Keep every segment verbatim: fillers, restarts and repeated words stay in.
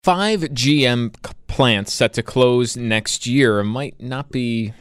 Five G M c- plants set to close next year might not be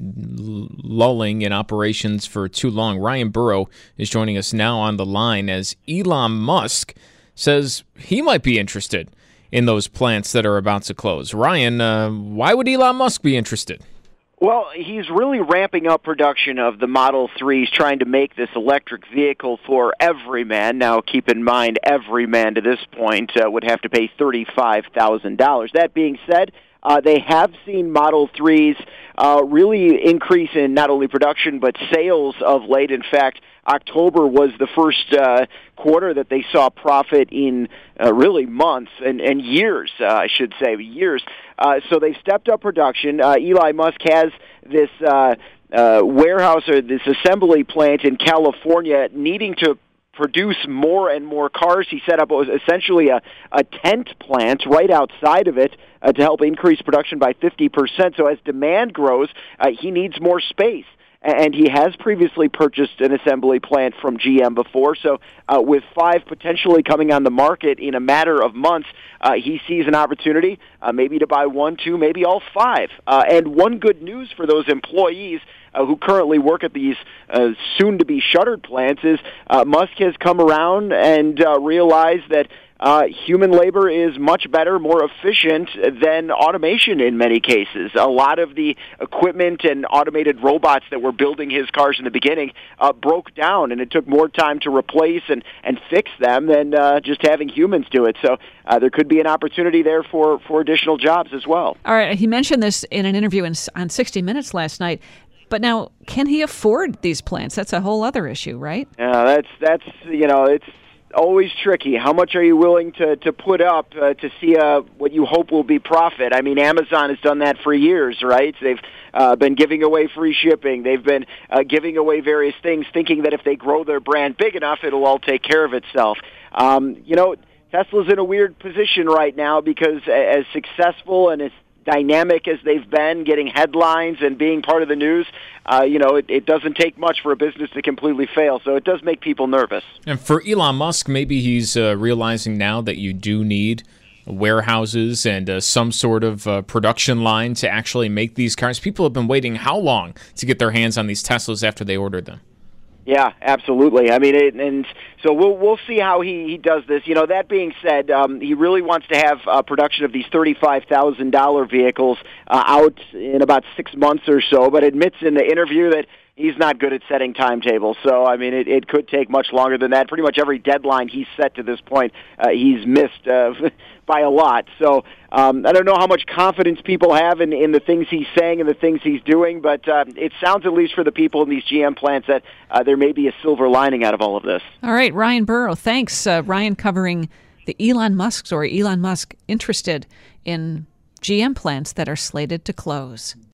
lulling in operations for too long. Ryan Burrow is joining us now on the line as Elon Musk says he might be interested in those plants that are about to close. Ryan, uh, why would Elon Musk be interested? Well, he's really ramping up production of the Model threes, trying to make this electric vehicle for every man. Now, keep in mind, every man to this point uh, would have to pay thirty-five thousand dollars. That being said, uh, they have seen Model threes uh, really increase in not only production but sales of late. In fact, October was the first uh, quarter that they saw profit in uh, really months and, and years, uh, I should say, years. Uh, so they've stepped up production. Uh, Elon Musk has this uh, uh, warehouse or this assembly plant in California needing to produce more and more cars. He set up what was essentially a, a tent plant right outside of it uh, to help increase production by fifty percent. So as demand grows, uh, he needs more space. And he has previously purchased an assembly plant from G M before. So uh, with five potentially coming on the market in a matter of months, uh, he sees an opportunity uh, maybe to buy one, two, maybe all five. Uh, and one good news for those employees uh, who currently work at these uh, soon-to-be shuttered plants is uh, Musk has come around and uh, realized that Uh, human labor is much better, more efficient than automation in many cases. A lot of the equipment and automated robots that were building his cars in the beginning uh, broke down, and it took more time to replace and, and fix them than uh, just having humans do it. So uh, there could be an opportunity there for, for additional jobs as well. All right, he mentioned this in an interview in, on sixty minutes last night. But now, can he afford these plants? That's a whole other issue, right? Yeah, that's, that's you know, it's always tricky. How much are you willing to, to put up uh, to see uh, what you hope will be profit? I mean, Amazon has done that for years, right? They've uh, been giving away free shipping. They've been uh, giving away various things, thinking that if they grow their brand big enough, it'll all take care of itself. Um, you know, Tesla's in a weird position right now because as successful and as dynamic as they've been, getting headlines and being part of the news, uh, you know, it, it doesn't take much for a business to completely fail. So it does make people nervous. And for Elon Musk, maybe he's uh, realizing now that you do need warehouses and uh, some sort of uh, production line to actually make these cars. People have been waiting how long to get their hands on these Teslas after they ordered them? Yeah, absolutely. I mean, it, and so we'll we'll see how he, he does this. You know, that being said, um, he really wants to have uh, production of these thirty-five thousand dollars vehicles uh, out in about six months or so, but admits in the interview that he's not good at setting timetables. So, I mean, it, it could take much longer than that. Pretty much every deadline he's set to this point, uh, he's missed uh, by a lot. So um, I don't know how much confidence people have in, in the things he's saying and the things he's doing, but uh, it sounds, at least for the people in these G M plants, that uh, there may be a silver lining out of all of this. All right, Ryan Burrow, thanks. Uh, Ryan covering the Elon Musk story. Elon Musk interested in G M plants that are slated to close.